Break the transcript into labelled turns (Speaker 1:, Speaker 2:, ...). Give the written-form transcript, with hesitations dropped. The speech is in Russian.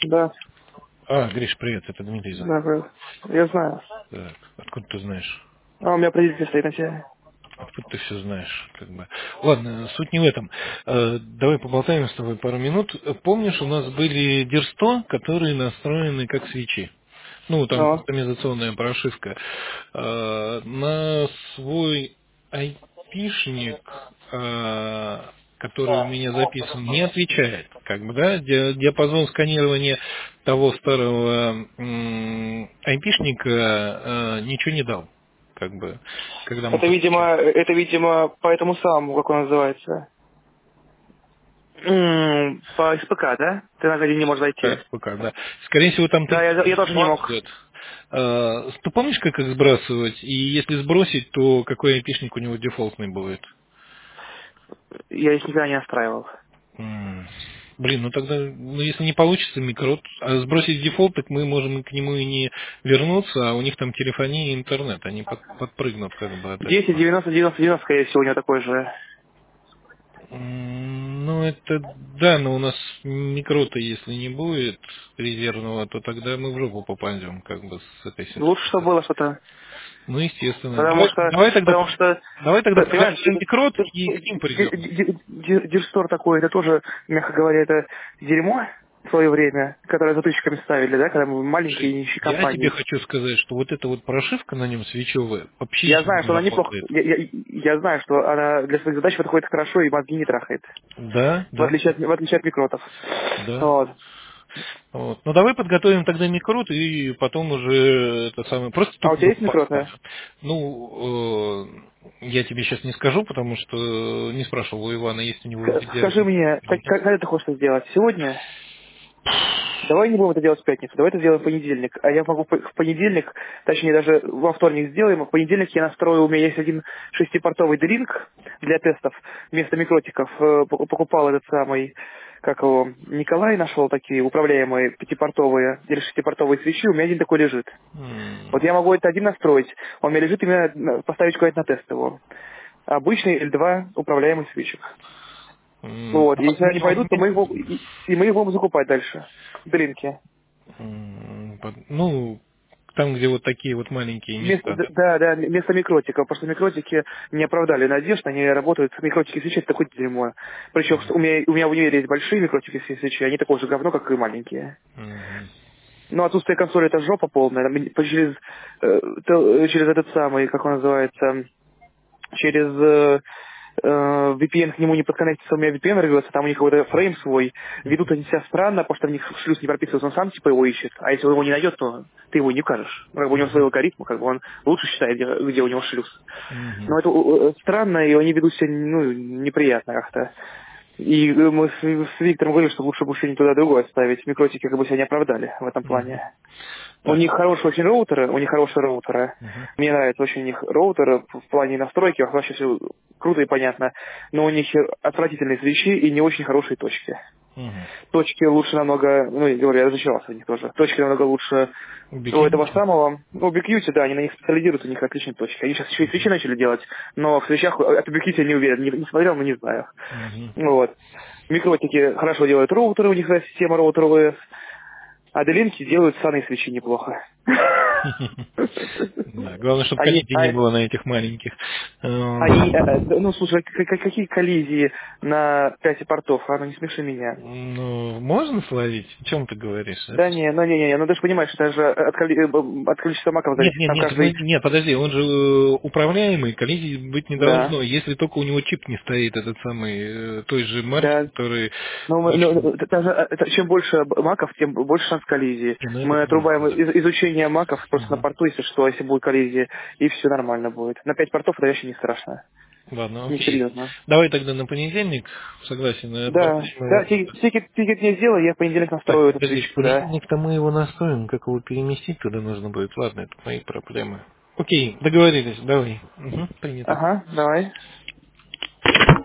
Speaker 1: Да,
Speaker 2: Гриш, привет, это Дмитрий звонит.
Speaker 1: да, правда. Я знаю.
Speaker 2: Так, откуда ты знаешь?
Speaker 1: У меня определитель стоит на тебе.
Speaker 2: Откуда ты все знаешь, как бы. Ладно, суть не в этом. Давай поболтаем с тобой пару минут. Помнишь, у нас были Дирсто, которые настроены как свечи? Ну, там
Speaker 1: Но.
Speaker 2: кастомизационная прошивка. На свой айпишник, который у меня записан, не отвечает. Как бы, да, диапазон сканирования того старого айпишника ничего не дал. Как бы, когда мы подключали.
Speaker 1: Это, видимо, по этому самому, как он называется. По СПК, да? Ты на один не можешь зайти.
Speaker 2: Как пока, да. Скорее всего, там
Speaker 1: Да, я тоже не мог.
Speaker 2: идет. Ты помнишь, как их сбрасывать? И если сбросить, то какой айпишник у него дефолтный будет?
Speaker 1: Я их никогда не настраивал.
Speaker 2: Блин, ну тогда, ну если не получится микрот, а сбросить дефолт, так мы можем к нему и не вернуться, а у них там телефония и интернет, они подпрыгнут как бы от
Speaker 1: 10,
Speaker 2: этого.
Speaker 1: 90, 90, 90, скорее всего, у него такой же.
Speaker 2: Ну это да, но у нас микрота, если не будет резервного, то тогда мы в жопу попадем как бы с этой
Speaker 1: Лучше, чтобы
Speaker 2: ситуацией.
Speaker 1: было что-то.
Speaker 2: Ну, естественно.
Speaker 1: Потому
Speaker 2: Давай,
Speaker 1: что,
Speaker 2: давай тогда,
Speaker 1: потому что,
Speaker 2: давай тогда
Speaker 1: понимаешь,
Speaker 2: подготовим микрот и к ним придем.
Speaker 1: Дирстор такой, это тоже, мягко говоря, это дерьмо в свое время, которое затычками ставили, да, когда мы маленькие
Speaker 2: Слушай,
Speaker 1: нищие
Speaker 2: я тебе
Speaker 1: компании.
Speaker 2: хочу сказать, что вот эта вот прошивка на нем свечевая вообще
Speaker 1: Я знаю,
Speaker 2: не
Speaker 1: что она неплохо,
Speaker 2: работает.
Speaker 1: я знаю, что она для своих задач подходит хорошо и мозги не трахает,
Speaker 2: Да,
Speaker 1: в
Speaker 2: да,
Speaker 1: отличие от микротов.
Speaker 2: да.
Speaker 1: Вот.
Speaker 2: Вот. Ну давай подготовим тогда микрот и потом уже это самое. Просто
Speaker 1: А у
Speaker 2: тупо
Speaker 1: тебя есть микроты?
Speaker 2: ну, я тебе сейчас не скажу, потому что не спрашивал у Ивана, есть у него
Speaker 1: Скажи
Speaker 2: VDI
Speaker 1: мне,
Speaker 2: или нет.
Speaker 1: когда ты хочешь это сделать? Сегодня? Давай не будем это делать в пятницу, давай это сделаем в понедельник. А я могу в понедельник, точнее даже во вторник сделаем, а в понедельник я настрою, у меня есть один шестипортовый дринг для тестов вместо микротиков. Покупал этот самый, как его, Николай нашел такие управляемые пятипортовые или шестипортовые свечи, у меня один такой лежит. Вот я могу это один настроить, он у меня лежит именно поставить куда-нибудь на тест его. Обычный L2 управляемый свечик. Вот, и если они пойдут, то и мы их будем закупать дальше. Дринки.
Speaker 2: Ну, там, где вот такие вот маленькие места, да?
Speaker 1: Да, вместо микротиков, потому что микротики не оправдали надежд, они работают, микротики свечи это такое дерьмо. Причем у меня в универе есть большие микротики свечи, они такое же говно, как и маленькие.
Speaker 2: Мгм.
Speaker 1: Но отсутствие консоли это жопа полная. Через этот самый, как он называется, через VPN к нему не подконнектится, у меня VPN рвется, там у них какой-то фрейм свой, ведут они себя странно, потому что в них шлюз не прописывается, он сам типа его ищет, а если он его не найдет, то ты его не укажешь. Ну, как бы у него свой алгоритм, как бы он лучше считает, где у него шлюз.
Speaker 2: Мгм.
Speaker 1: Но это странно, и они ведут себя ну, неприятно как-то. И мы с Виктором говорили, что лучше бы что-нибудь туда другое ставить. Микротики как бы себя не оправдали в этом плане.
Speaker 2: Мгм.
Speaker 1: У
Speaker 2: Так.
Speaker 1: них хорошие очень роутеры, у них хорошие роутеры.
Speaker 2: Мгм.
Speaker 1: Мне нравится очень у них роутеры в плане настройки, вообще все круто и понятно. Но у них отвратительные свечи и не очень хорошие точки.
Speaker 2: Мгм.
Speaker 1: Точки лучше намного, ну, я говорю, я разочаровался в них тоже. Точки намного лучше у этого
Speaker 2: Ubiquiti?
Speaker 1: самого, ну, Ubiquiti, да, они на них специализируются, у них отличные точки. Они сейчас еще и свечи начали делать, но в свечах от Ubiquiti я не уверен, не смотрел, но не знаю.
Speaker 2: Мгм.
Speaker 1: Вот. Микротики хорошо делают роутеры, у них система роутеровая, а делинки делают ссаные свечи неплохо.
Speaker 2: Да, главное, чтобы
Speaker 1: Они,
Speaker 2: коллизий не было на этих маленьких.
Speaker 1: ну слушай, какие коллизии на 5 портов, а ну не смеши меня.
Speaker 2: Ну, можно словить? О чем ты говоришь?
Speaker 1: Да не, ну ты же понимаешь, это же от количества маков
Speaker 2: Нет,
Speaker 1: зависит.
Speaker 2: нет,
Speaker 1: Там
Speaker 2: нет, ну,
Speaker 1: каждый,
Speaker 2: нет, подожди, он же управляемый, коллизий быть не
Speaker 1: да,
Speaker 2: должно, если только у него чип не стоит, этот самый, той же марки,
Speaker 1: да.
Speaker 2: который
Speaker 1: Ну,
Speaker 2: очень...
Speaker 1: чем больше маков, тем больше шанс коллизии.
Speaker 2: Ну, это
Speaker 1: Мы отрубаем
Speaker 2: понятно, да.
Speaker 1: изучение маков просто на
Speaker 2: Мгм.
Speaker 1: порту, если что, если будет коллизия, и все нормально будет. На 5 портов это вообще не страшно.
Speaker 2: Ладно, окей.
Speaker 1: Несерьезно.
Speaker 2: Давай тогда на понедельник, согласен,
Speaker 1: Да,
Speaker 2: отбросим
Speaker 1: да,
Speaker 2: его.
Speaker 1: тикет не сделай, я в понедельник
Speaker 2: Так,
Speaker 1: настрою эту
Speaker 2: подожди, в
Speaker 1: свечку, да.
Speaker 2: понедельник-то мы его настроим, как его переместить туда нужно будет. Ладно, это мои проблемы. Окей, договорились, давай. Угу, принято.
Speaker 1: Ага, давай.